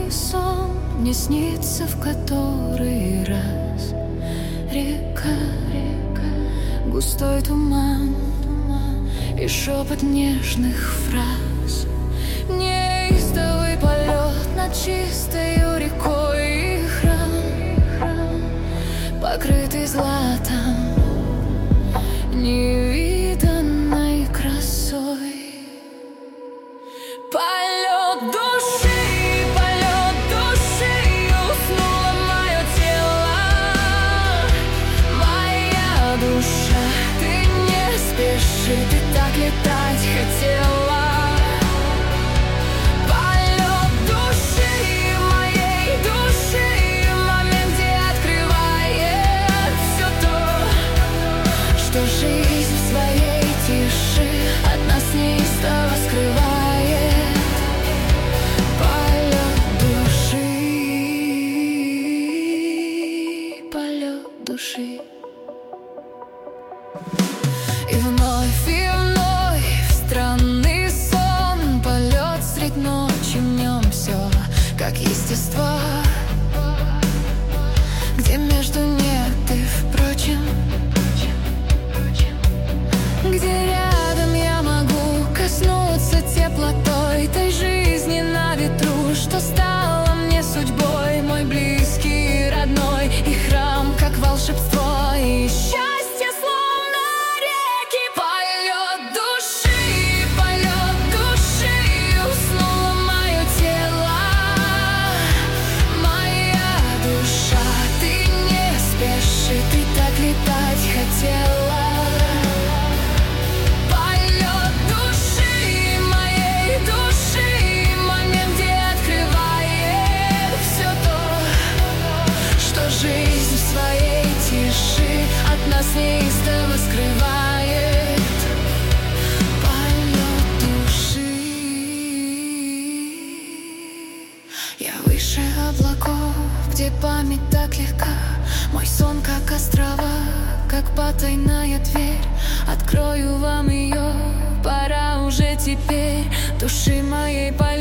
странный сон мне снится в который раз. Река, густой туман и шепот нежных фраз. Неистовый полет над чистою рекой, и храм, покрытый златом, невиданной красой. Полет души, уснуло мое тело, моя душа. Ты не спеши, ты так летать хотела. Полет души, моей души, момент, где открывает все то, что жизнь в своей тиши от нас неистово скрывает. Души. И вновь в странный сон, полет средь ночи, в нем все как естество, где между нет и впрочем, где рядом я могу коснуться теплотой той жизни на ветру, что стала мне судьбой, мой близкий, родной и храм, как волшебство и счастье, словно реки. Полет души, уснуло мое тело, моя душа. Ты не спеши, ты так летать хотела. Полет души, моей души, момент, где открывает все то, что жизнь в своей тиши от нас неистово скрывает. Полет души. Я выше облаков, где память так легка, мой сон как острова, как потайная дверь. Открою вам ее, пора уже теперь, души моей.